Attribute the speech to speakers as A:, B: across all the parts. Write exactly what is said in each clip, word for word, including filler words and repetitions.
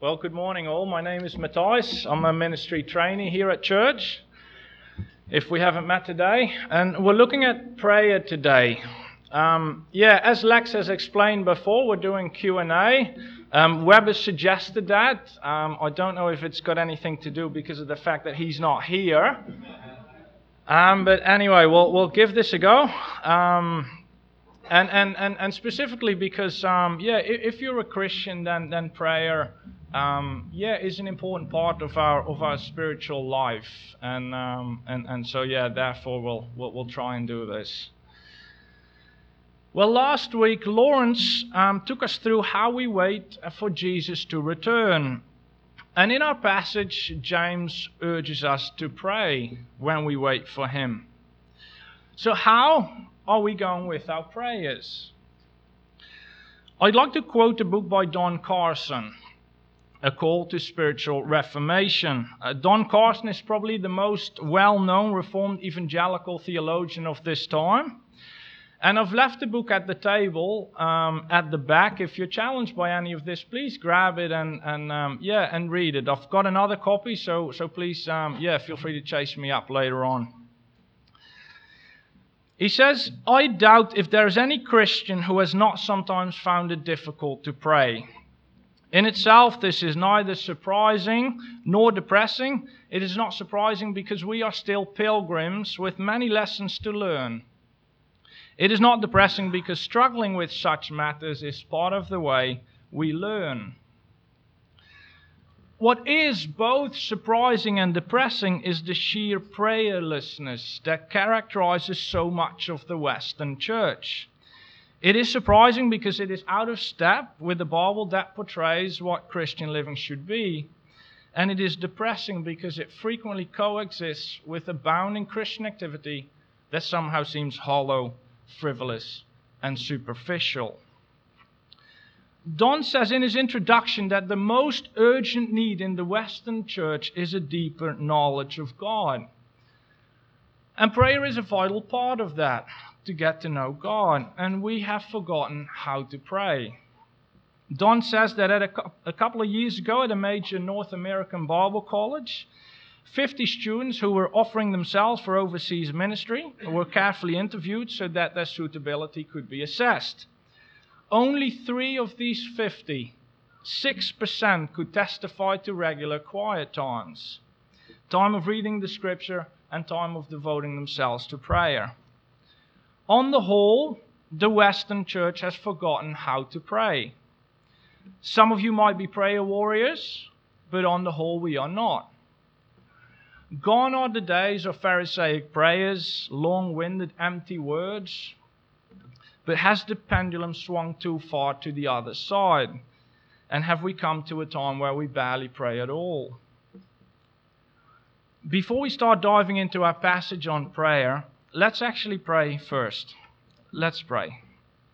A: Well, good morning all. My name is Matthias. I'm a ministry trainee here at church, if we haven't met today. And we're looking at prayer today. Um, yeah, as Lex has explained before, we're doing Q and A. Um, Webb has suggested that. Um, I don't know if it's got anything to do because of the fact that he's not here. Um, but anyway, we'll, we'll give this a go. Um, and, and, and, and specifically because, um, yeah, if, if you're a Christian, then, then prayer... Um, yeah, is an important part of our of our spiritual life, and um, and and so yeah, therefore we'll, we'll we'll try and do this. Well, last week Lawrence um, took us through how we wait for Jesus to return, and in our passage, James urges us to pray when we wait for Him. So, how are we going with our prayers? I'd like to quote a book by Don Carson, A Call to Spiritual Reformation. Uh, Don Carson is probably the most well-known Reformed evangelical theologian of this time. And I've left the book at the table um, at the back. If you're challenged by any of this, please grab it and, and um, yeah, and read it. I've got another copy, so, so please, um, yeah, feel free to chase me up later on. He says, I doubt if there is any Christian who has not sometimes found it difficult to pray. In itself, this is neither surprising nor depressing. It is not surprising because we are still pilgrims with many lessons to learn. It is not depressing because struggling with such matters is part of the way we learn. What is both surprising and depressing is the sheer prayerlessness that characterizes so much of the Western church. It is surprising because it is out of step with the Bible that portrays what Christian living should be. And it is depressing because it frequently coexists with abounding Christian activity that somehow seems hollow, frivolous, and superficial. Don says in his introduction that the most urgent need in the Western church is a deeper knowledge of God. And prayer is a vital part of that, to get to know God, and we have forgotten how to pray. Don says that at a, a couple of years ago at a major North American Bible college, fifty students who were offering themselves for overseas ministry were carefully interviewed so that their suitability could be assessed. Only three of these fifty, six percent, could testify to regular quiet times, time of reading the scripture and time of devoting themselves to prayer. On the whole, the Western church has forgotten how to pray. Some of you might be prayer warriors, but on the whole we are not. Gone are the days of Pharisaic prayers, long-winded, empty words. But has the pendulum swung too far to the other side? And have we come to a time where we barely pray at all? Before we start diving into our passage on prayer, let's actually pray first. Let's pray.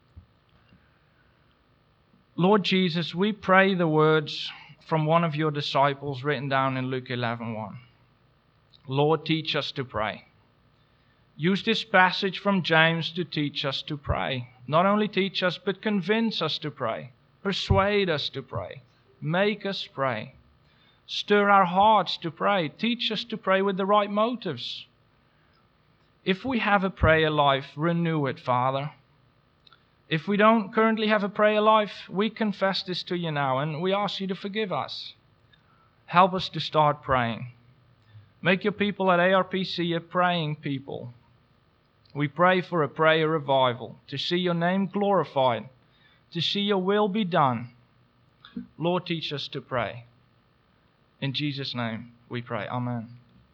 A: Lord Jesus, we pray the words from one of your disciples written down in Luke eleven one. Lord, teach us to pray. Use this passage from James to teach us to pray. Not only teach us, but convince us to pray. Persuade us to pray. Make us pray. Stir our hearts to pray. Teach us to pray with the right motives. If we have a prayer life, renew it, Father. If we don't currently have a prayer life, we confess this to you now and we ask you to forgive us. Help us to start praying. Make your people at A R P C a praying people. We pray for a prayer revival, to see your name glorified, to see your will be done. Lord, teach us to pray. In Jesus' name we pray. Amen.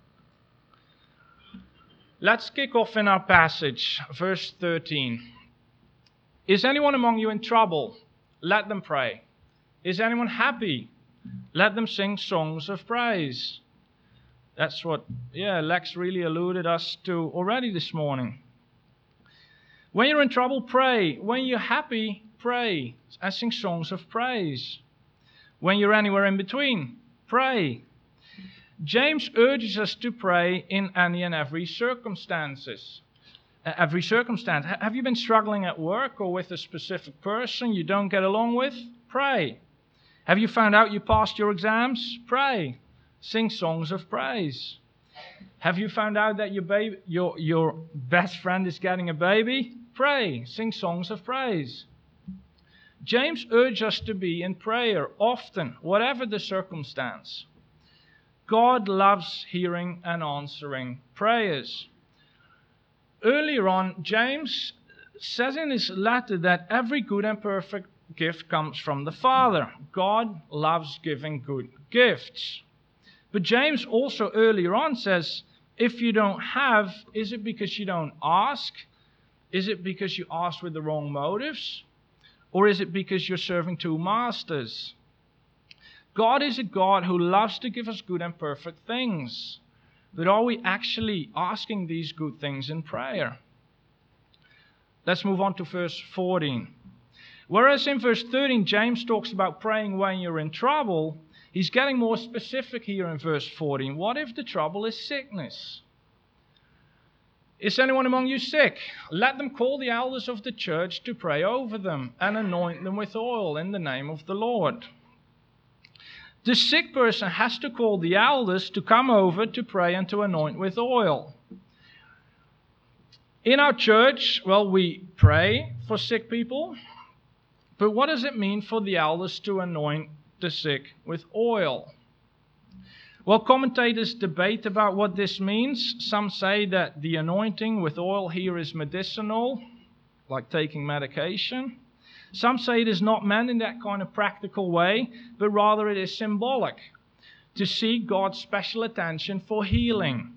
A: Let's kick off in our passage, verse thirteen. Is anyone among you in trouble? Let them pray. Is anyone happy? Let them sing songs of praise. That's what, yeah, Lex really alluded us to already this morning. When you're in trouble, pray. When you're happy, pray and sing songs of praise. When you're anywhere in between, pray. James urges us to pray in any and every circumstances. Uh, every circumstance. H- have you been struggling at work or with a specific person you don't get along with? Pray. Have you found out you passed your exams? Pray. Sing songs of praise. Have you found out that your baby, your, your best friend is getting a baby? Pray. Sing songs of praise. James urges us to be in prayer often, whatever the circumstance. God loves hearing and answering prayers. Earlier on, James says in his letter that every good and perfect gift comes from the Father. God loves giving good gifts. But James also earlier on says, if you don't have, is it because you don't ask? Is it because you ask with the wrong motives? Or is it because you're serving two masters? God is a God who loves to give us good and perfect things. But are we actually asking these good things in prayer? Let's move on to verse fourteen. Whereas in verse thirteen, James talks about praying when you're in trouble, he's getting more specific here in verse fourteen. What if the trouble is sickness? Is anyone among you sick? Let them call the elders of the church to pray over them and anoint them with oil in the name of the Lord. The sick person has to call the elders to come over to pray and to anoint with oil. In our church, well, we pray for sick people, but what does it mean for the elders to anoint the sick with oil? Well, commentators debate about what this means. Some say that the anointing with oil here is medicinal, like taking medication. Some say it is not meant in that kind of practical way, but rather it is symbolic, to seek God's special attention for healing.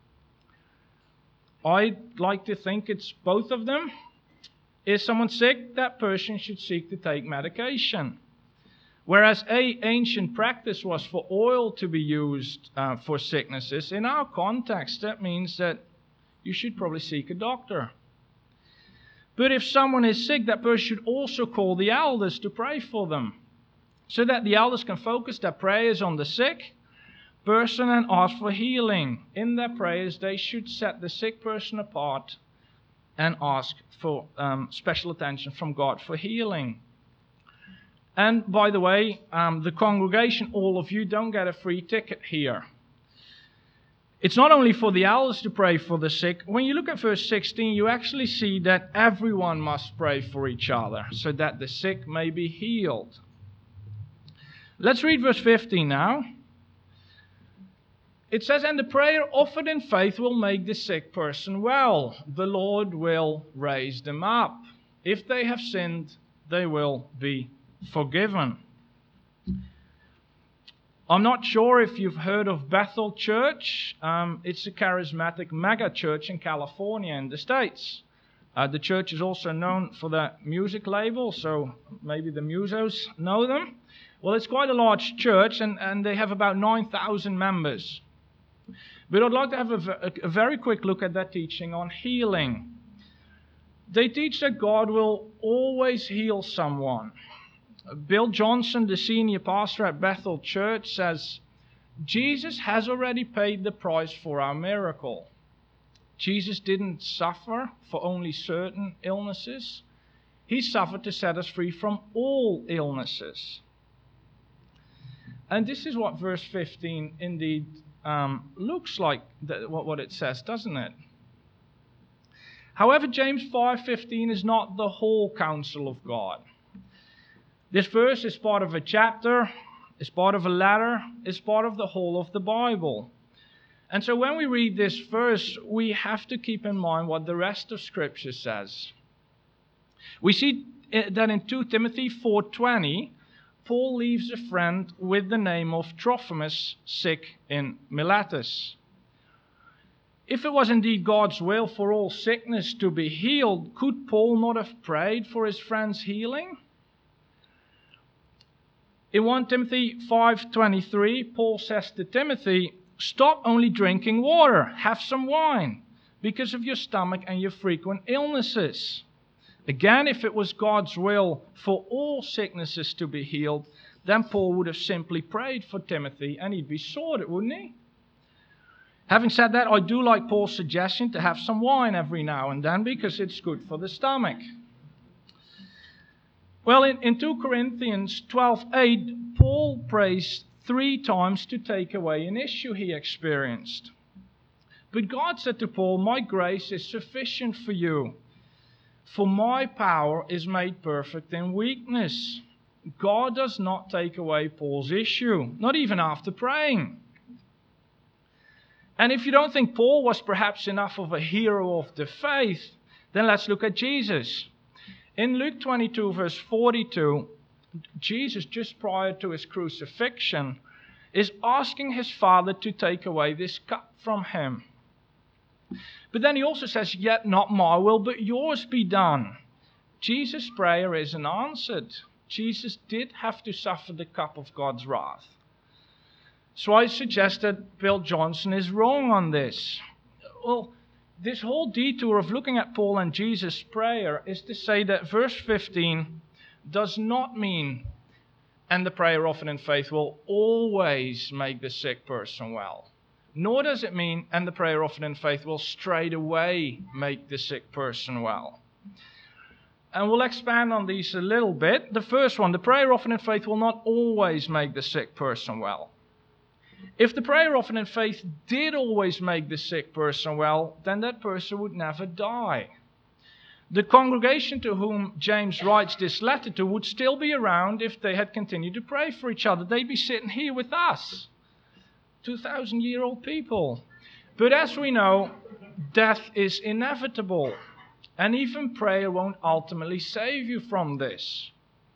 A: I'd like to think it's both of them. Is someone sick? That person should seek to take medication. Whereas a ancient practice was for oil to be used uh, for sicknesses, in our context that means that you should probably seek a doctor. But if someone is sick, that person should also call the elders to pray for them, so that the elders can focus their prayers on the sick person and ask for healing. In their prayers, they should set the sick person apart and ask for um, special attention from God for healing. And by the way, um, the congregation, all of you, don't get a free ticket here. It's not only for the elders to pray for the sick. When you look at verse sixteen, you actually see that everyone must pray for each other, so that the sick may be healed. Let's read verse fifteen now. It says, and the prayer offered in faith will make the sick person well. The Lord will raise them up. If they have sinned, they will be forgiven. I'm not sure if you've heard of Bethel Church. Um, it's a charismatic mega church in California in the States. Uh, the church is also known for their music label, so maybe the musos know them. Well, it's quite a large church, and, and they have about nine thousand members. But I'd like to have a, a, a very quick look at that teaching on healing. They teach that God will always heal someone. Bill Johnson, the senior pastor at Bethel Church, says, Jesus has already paid the price for our miracle. Jesus didn't suffer for only certain illnesses. He suffered to set us free from all illnesses. And this is what verse fifteen indeed um, looks like, that, what, what it says, doesn't it? However, James five fifteen is not the whole counsel of God. This verse is part of a chapter, is part of a letter, is part of the whole of the Bible. And so when we read this verse, we have to keep in mind what the rest of Scripture says. We see that in Second Timothy four twenty, Paul leaves a friend with the name of Trophimus sick in Miletus. If it was indeed God's will for all sickness to be healed, could Paul not have prayed for his friend's healing? In First Timothy five twenty-three, Paul says to Timothy, stop only drinking water, have some wine, because of your stomach and your frequent illnesses. Again, if it was God's will for all sicknesses to be healed, then Paul would have simply prayed for Timothy and he'd be sorted, wouldn't he? Having said that, I do like Paul's suggestion to have some wine every now and then because it's good for the stomach. Well, in, in Second Corinthians twelve eight, Paul prays three times to take away an issue he experienced. But God said to Paul, "My grace is sufficient for you, for my power is made perfect in weakness." God does not take away Paul's issue, not even after praying. And if you don't think Paul was perhaps enough of a hero of the faith, then let's look at Jesus. In Luke twenty-two, verse forty-two, Jesus, just prior to his crucifixion, is asking his Father to take away this cup from him. But then he also says, "Yet not my will, but yours be done." Jesus' prayer isn't answered. Jesus did have to suffer the cup of God's wrath. So I suggest that Bill Johnson is wrong on this. Well, this whole detour of looking at Paul and Jesus' prayer is to say that verse fifteen does not mean, "And the prayer often in faith will always make the sick person well." Nor does it mean, "And the prayer often in faith will straight away make the sick person well." And we'll expand on these a little bit. The first one, the prayer often in faith will not always make the sick person well. If the prayer often in faith did always make the sick person well, then that person would never die. The congregation to whom James writes this letter to would still be around if they had continued to pray for each other. They'd be sitting here with us, two thousand year old people. But as we know, death is inevitable, and even prayer won't ultimately save you from this.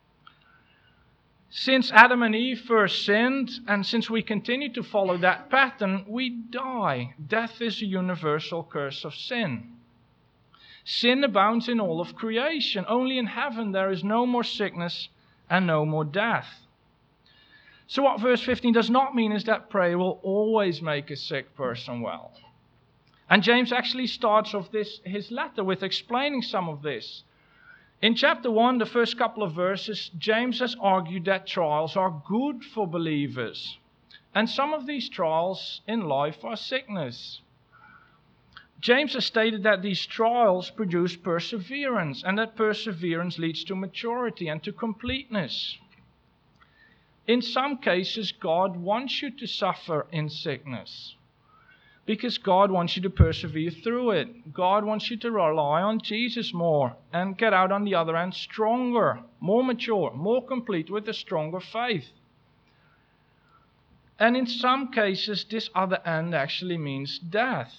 A: Since Adam and Eve first sinned, and since we continue to follow that pattern, we die. Death is a universal curse of sin. Sin abounds in all of creation. Only in heaven there is no more sickness and no more death. So what verse fifteen does not mean is that prayer will always make a sick person well. And James actually starts off this his letter with explaining some of this. In chapter one, the first couple of verses, James has argued that trials are good for believers. And some of these trials in life are sickness. James has stated that these trials produce perseverance, and that perseverance leads to maturity and to completeness. In some cases, God wants you to suffer in sickness, because God wants you to persevere through it. God wants you to rely on Jesus more and get out on the other end stronger, more mature, more complete with a stronger faith. And in some cases, this other end actually means death.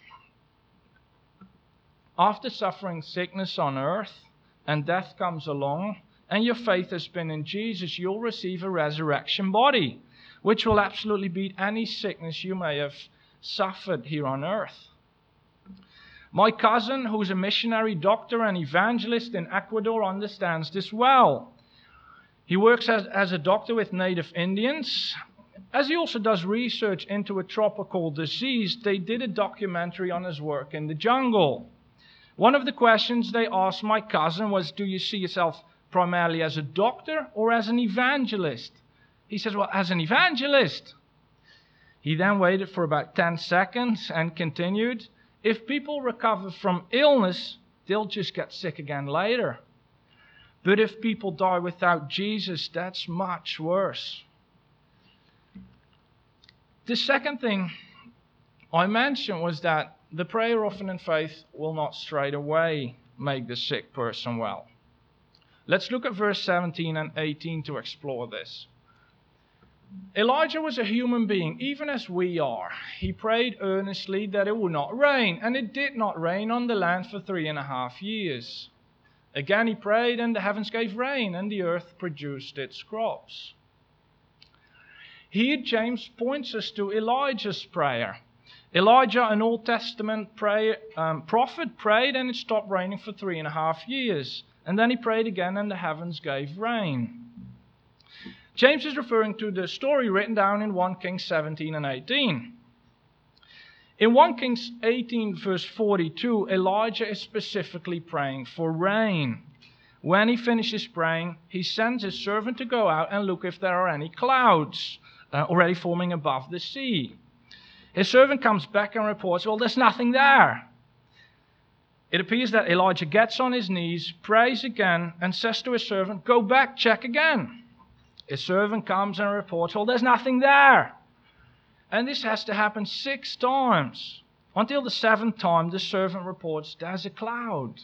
A: After suffering sickness on earth and death comes along, and your faith has been in Jesus, you'll receive a resurrection body, which will absolutely beat any sickness you may have suffered here on earth. My cousin, who's a missionary doctor and evangelist in Ecuador, understands this well. He works as, as a doctor with native Indians. As he also does research into a tropical disease, they did a documentary on his work in the jungle. One of the questions they asked my cousin was, "Do you see yourself primarily as a doctor or as an evangelist?" He says, "Well, as an evangelist." He then waited for about ten seconds and continued, "If people recover from illness, they'll just get sick again later. But if people die without Jesus, that's much worse." The second thing I mentioned was that the prayer often in faith will not straight away make the sick person well. Let's look at verse seventeen and eighteen to explore this. Elijah was a human being, even as we are. He prayed earnestly that it would not rain, and it did not rain on the land for three and a half years. Again he prayed, and the heavens gave rain, and the earth produced its crops. Here James points us to Elijah's prayer. Elijah, an Old Testament pray, um, prophet, prayed, and it stopped raining for three and a half years. And then he prayed again, and the heavens gave rain. James is referring to the story written down in First Kings seventeen and eighteen. In First Kings eighteen, verse forty-two, Elijah is specifically praying for rain. When he finishes praying, he sends his servant to go out and look if there are any clouds uh, already forming above the sea. His servant comes back and reports, "Well, there's nothing there." It appears that Elijah gets on his knees, prays again, and says to his servant, "Go back, check again." A servant comes and reports, well, there's nothing there. And this has to happen six times. Until the seventh time, the servant reports, there's a cloud.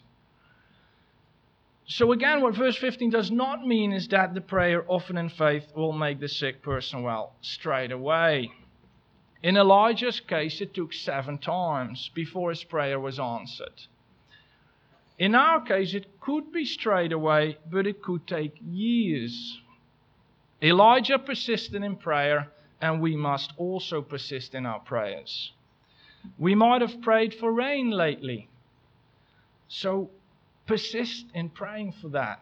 A: So again, what verse fifteen does not mean is that the prayer often in faith will make the sick person well straight away. In Elijah's case, it took seven times before his prayer was answered. In our case, it could be straight away, but it could take years. Elijah persisted in prayer, and we must also persist in our prayers. We might have prayed for rain lately, so persist in praying for that.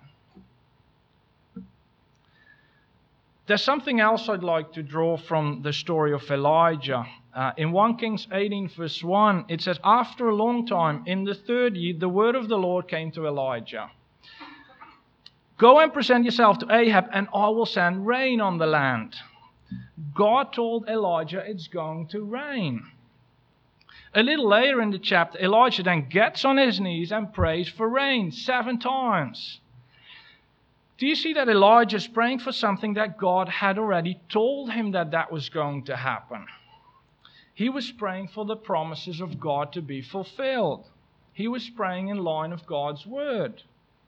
A: There's something else I'd like to draw from the story of Elijah. Uh, in First Kings eighteen verse one, it says, after a long time, in the third year, the word of the Lord came to Elijah. Go and present yourself to Ahab, and I will send rain on the land. God told Elijah it's going to rain. A little later in the chapter, Elijah then gets on his knees and prays for rain seven times. Do you see that Elijah is praying for something that God had already told him that that was going to happen? He was praying for the promises of God to be fulfilled. He was praying in line of God's word.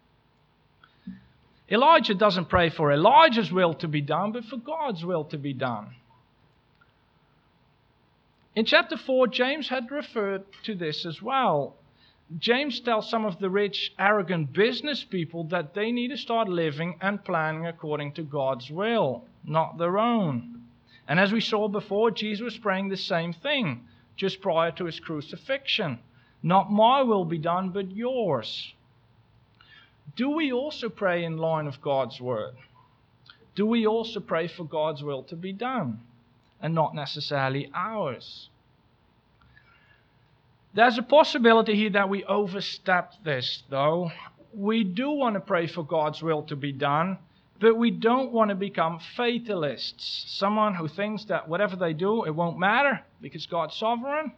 A: Elijah doesn't pray for Elijah's will to be done, but for God's will to be done. In chapter four, James had referred to this as well. James tells some of the rich, arrogant business people that they need to start living and planning according to God's will, not their own. And as we saw before, Jesus was praying the same thing just prior to his crucifixion. Not my will be done, but yours. Do we also pray in line of God's word? Do we also pray for God's will to be done and not necessarily ours? There's a possibility here that we overstep this, though. We do want to pray for God's will to be done, but we don't want to become fatalists. Someone who thinks that whatever they do, it won't matter because God's sovereign.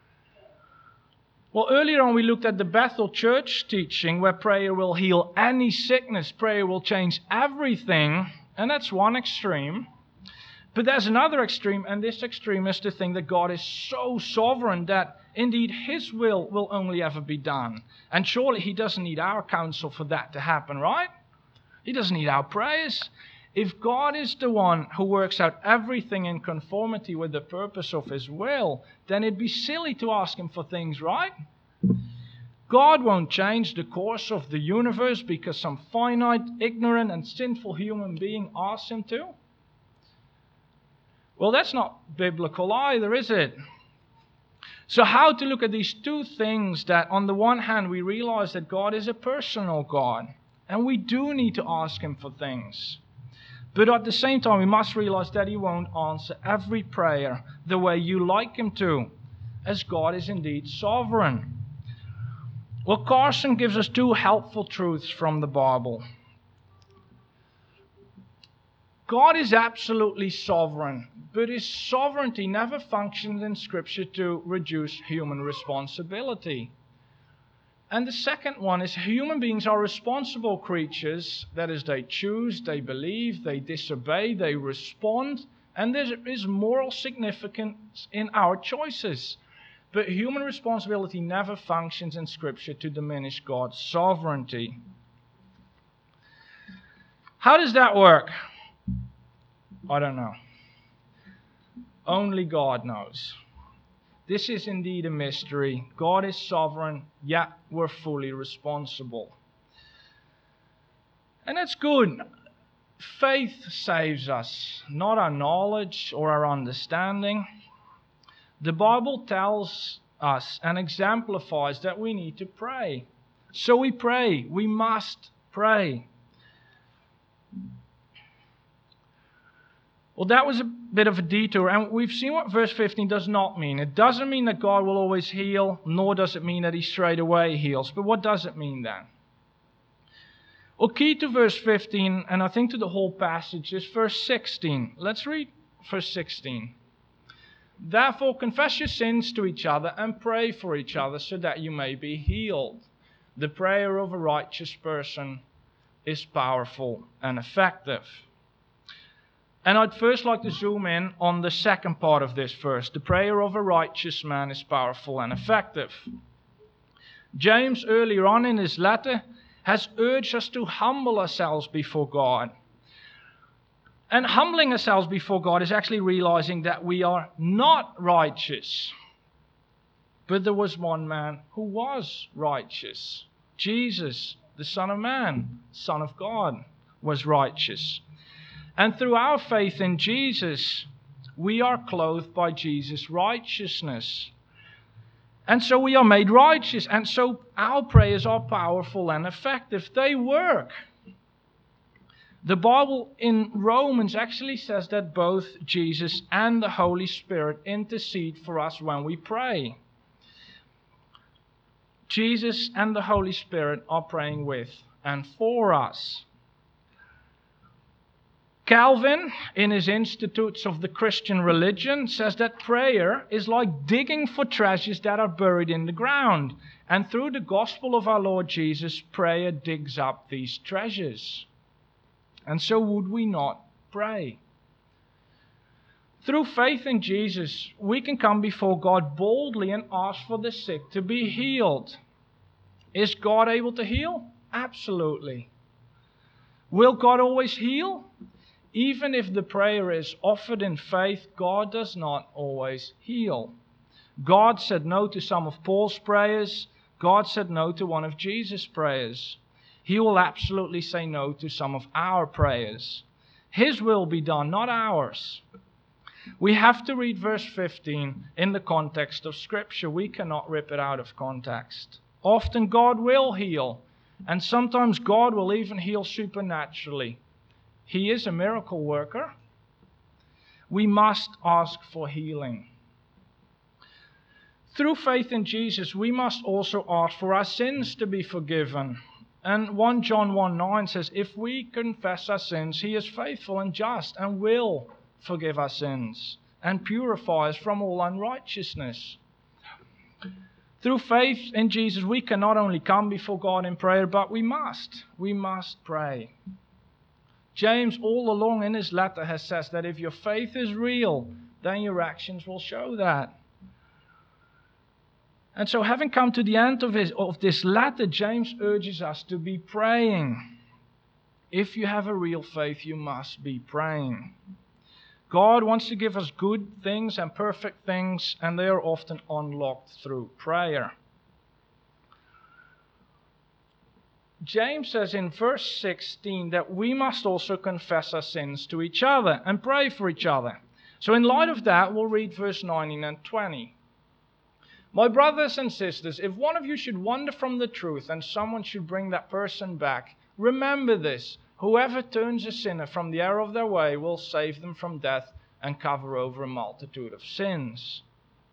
A: Well, earlier on we looked at the Bethel Church teaching where prayer will heal any sickness, prayer will change everything, and that's one extreme. But there's another extreme, and this extreme is to think that God is so sovereign that indeed His will will only ever be done. And surely He doesn't need our counsel for that to happen, right? He doesn't need our prayers. If God is the one who works out everything in conformity with the purpose of His will, then it'd be silly to ask Him for things, right? God won't change the course of the universe because some finite, ignorant, and sinful human being asks Him to. Well, that's not biblical either, is it? So how to look at these two things that on the one hand we realize that God is a personal God and we do need to ask Him for things. But at the same time we must realize that He won't answer every prayer the way you like Him to, as God is indeed sovereign. Well, Carson gives us two helpful truths from the Bible. God is absolutely sovereign, but His sovereignty never functions in Scripture to reduce human responsibility. And the second one is human beings are responsible creatures. That is, they choose, they believe, they disobey, they respond, and there is moral significance in our choices. But human responsibility never functions in Scripture to diminish God's sovereignty. How does that work? I don't know. Only God knows. This is indeed a mystery. God is sovereign, yet we're fully responsible. And that's good. Faith saves us, not our knowledge or our understanding. The Bible tells us and exemplifies that we need to pray. So we pray. We must pray. Well, that was a bit of a detour, and we've seen what verse fifteen does not mean. It doesn't mean that God will always heal, nor does it mean that He straight away heals. But what does it mean then? Well, key to verse fifteen, and I think to the whole passage, is verse sixteen. Let's read verse sixteen. Therefore, confess your sins to each other and pray for each other so that you may be healed. The prayer of a righteous person is powerful and effective. And I'd first like to zoom in on the second part of this verse. The prayer of a righteous man is powerful and effective. James, earlier on in his letter, has urged us to humble ourselves before God. And humbling ourselves before God is actually realizing that we are not righteous. But there was one man who was righteous. Jesus, the Son of Man, Son of God, was righteous. And through our faith in Jesus, we are clothed by Jesus' righteousness. And so we are made righteous. And so our prayers are powerful and effective. They work. The Bible in Romans actually says that both Jesus and the Holy Spirit intercede for us when we pray. Jesus and the Holy Spirit are praying with and for us. Calvin, in his Institutes of the Christian Religion, says that prayer is like digging for treasures that are buried in the ground. And through the gospel of our Lord Jesus, prayer digs up these treasures. And so would we not pray? Through faith in Jesus, we can come before God boldly and ask for the sick to be healed. Is God able to heal? Absolutely. Will God always heal? Even if the prayer is offered in faith, God does not always heal. God said no to some of Paul's prayers. God said no to one of Jesus' prayers. He will absolutely say no to some of our prayers. His will be done, not ours. We have to read verse fifteen in the context of Scripture. We cannot rip it out of context. Often God will heal, and sometimes God will even heal supernaturally. He is a miracle worker. We must ask for healing. Through faith in Jesus, we must also ask for our sins to be forgiven. And First John one nine says, if we confess our sins, He is faithful and just and will forgive our sins and purify us from all unrighteousness. Through faith in Jesus, we can not only come before God in prayer, but we must. We must pray. James, all along in his letter, has said that if your faith is real, then your actions will show that. And so, having come to the end of, his, of this letter, James urges us to be praying. If you have a real faith, you must be praying. God wants to give us good things and perfect things, and they are often unlocked through prayer. James says in verse sixteen that we must also confess our sins to each other and pray for each other. So in light of that, we'll read verse nineteen and twenty. My brothers and sisters, if one of you should wander from the truth and someone should bring that person back, remember this. Whoever turns a sinner from the error of their way will save them from death and cover over a multitude of sins.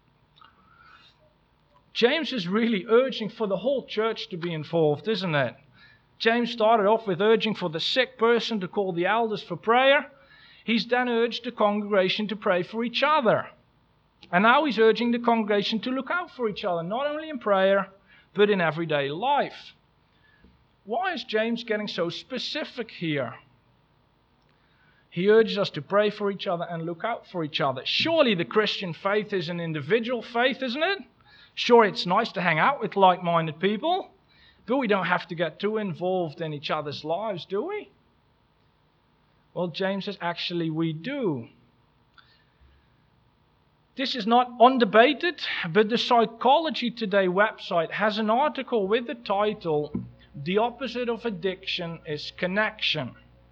A: James is really urging for the whole church to be involved, isn't it? James started off with urging for the sick person to call the elders for prayer. He's then urged the congregation to pray for each other. And now he's urging the congregation to look out for each other, not only in prayer, but in everyday life. Why is James getting so specific here? He urges us to pray for each other and look out for each other. Surely the Christian faith is an individual faith, isn't it? Sure, it's nice to hang out with like-minded people, but we don't have to get too involved in each other's lives, do we? Well, James says, actually, we do. This is not undebated, but the Psychology Today website has an article with the title, The Opposite of Addiction is Connection.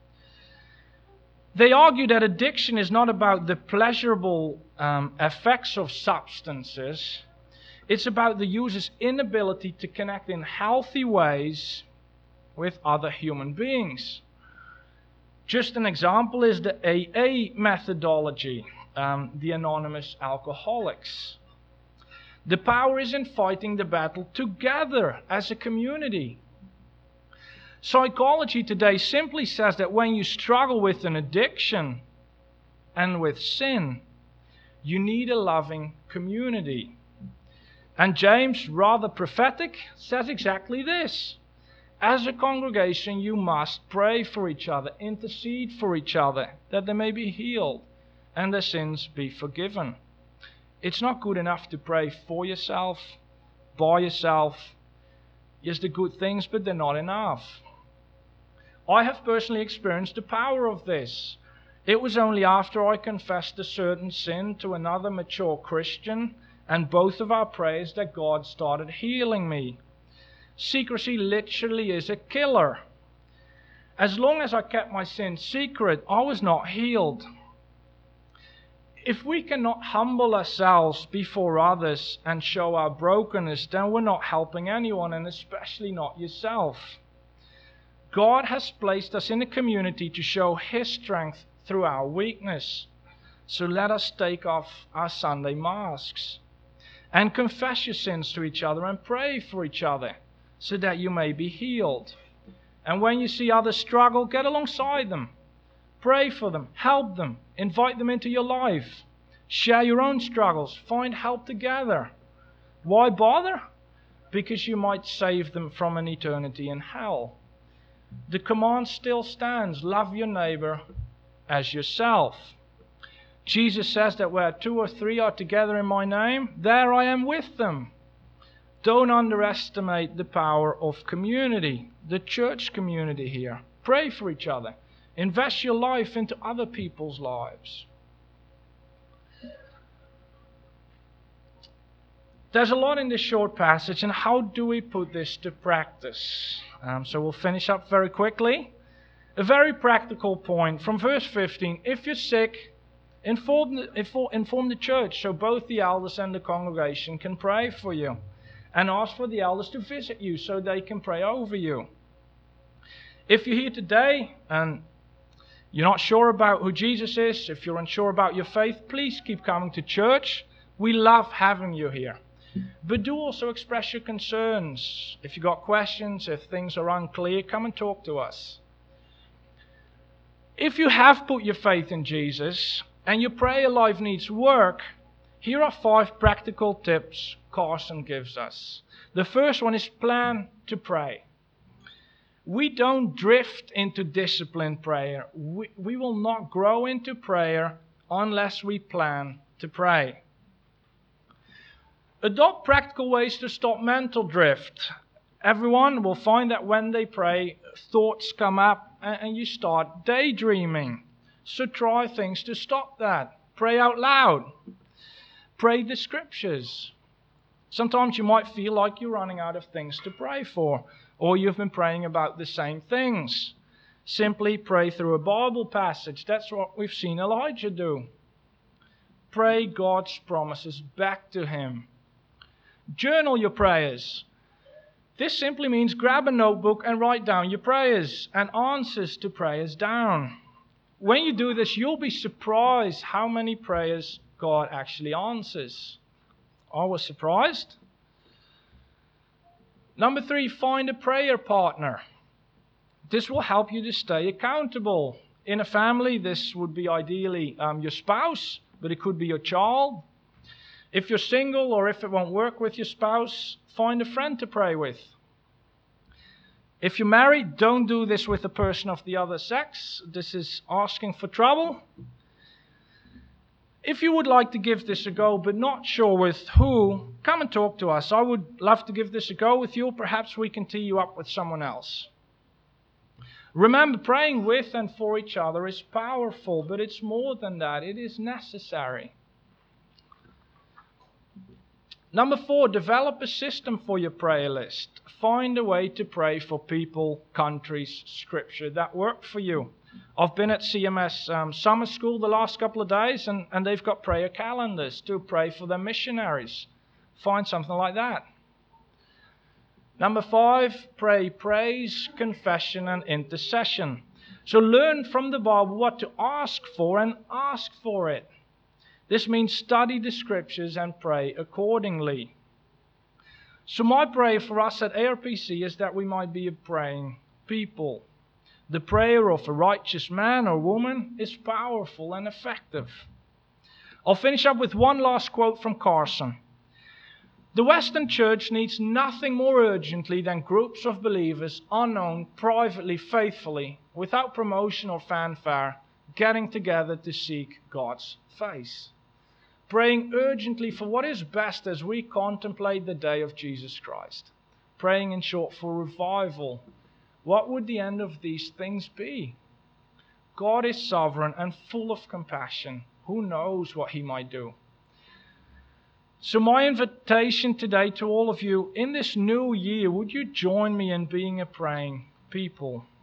A: They argue that addiction is not about the pleasurable um, effects of substances. It's about the user's inability to connect in healthy ways with other human beings. Just an example is the A A methodology. Um, the Anonymous Alcoholics. The power is in fighting the battle together as a community. Psychology Today simply says that when you struggle with an addiction and with sin, you need a loving community. And James, rather prophetic, says exactly this. As a congregation, you must pray for each other, intercede for each other, that they may be healed and their sins be forgiven. It's not good enough to pray for yourself, by yourself. Yes, they're good things, but they're not enough. I have personally experienced the power of this. It was only after I confessed a certain sin to another mature Christian and both of our prayers that God started healing me. Secrecy literally is a killer. As long as I kept my sin secret, I was not healed. If we cannot humble ourselves before others and show our brokenness, then we're not helping anyone, and especially not yourself. God has placed us in a community to show His strength through our weakness. So let us take off our Sunday masks and confess your sins to each other and pray for each other so that you may be healed. And when you see others struggle, get alongside them. Pray for them, help them, invite them into your life. Share your own struggles, find help together. Why bother? Because you might save them from an eternity in hell. The command still stands, love your neighbor as yourself. Jesus says that where two or three are together in my name, there I am with them. Don't underestimate the power of community, the church community here. Pray for each other. Invest your life into other people's lives. There's a lot in this short passage, and how do we put this to practice? Um, so we'll finish up very quickly. A very practical point from verse fifteen. If you're sick, inform the, inform the church so both the elders and the congregation can pray for you. And ask for the elders to visit you so they can pray over you. If you're here today and you're not sure about who Jesus is, if you're unsure about your faith, please keep coming to church. We love having you here. But do also express your concerns. If you've got questions, if things are unclear, come and talk to us. If you have put your faith in Jesus and your prayer life needs work, here are five practical tips Carson gives us. The first one is plan to pray. We don't drift into disciplined prayer. We, we will not grow into prayer unless we plan to pray. Adopt practical ways to stop mental drift. Everyone will find that when they pray, thoughts come up and, and you start daydreaming. So try things to stop that. Pray out loud. Pray the scriptures. Sometimes you might feel like you're running out of things to pray for, or you've been praying about the same things. Simply pray through a Bible passage. That's what we've seen Elijah do. Pray God's promises back to Him. Journal your prayers. This simply means grab a notebook and write down your prayers and answers to prayers down. When you do this, you'll be surprised how many prayers God actually answers. I was surprised. Number three, find a prayer partner. This will help you to stay accountable. In a family, this would be ideally um, your spouse, but it could be your child. If you're single or if it won't work with your spouse, find a friend to pray with. If you're married, don't do this with a person of the other sex. This is asking for trouble. If you would like to give this a go, but not sure with who, come and talk to us. I would love to give this a go with you. Perhaps we can tee you up with someone else. Remember, praying with and for each other is powerful, but it's more than that. It is necessary. Number four, develop a system for your prayer list. Find a way to pray for people, countries, scripture that work for you. I've been at C M S um, summer school the last couple of days, and, and they've got prayer calendars to pray for their missionaries. Find something like that. Number five, pray praise, confession, and intercession. So learn from the Bible what to ask for and ask for it. This means study the scriptures and pray accordingly. So my prayer for us at A R P C is that we might be a praying people. The prayer of a righteous man or woman is powerful and effective. I'll finish up with one last quote from Carson. The Western church needs nothing more urgently than groups of believers, unknown, privately, faithfully, without promotion or fanfare, getting together to seek God's face. Praying urgently for what is best as we contemplate the day of Jesus Christ. Praying, in short, for revival. What would the end of these things be? God is sovereign and full of compassion. Who knows what He might do? So my invitation today to all of you, in this new year, would you join me in being a praying people?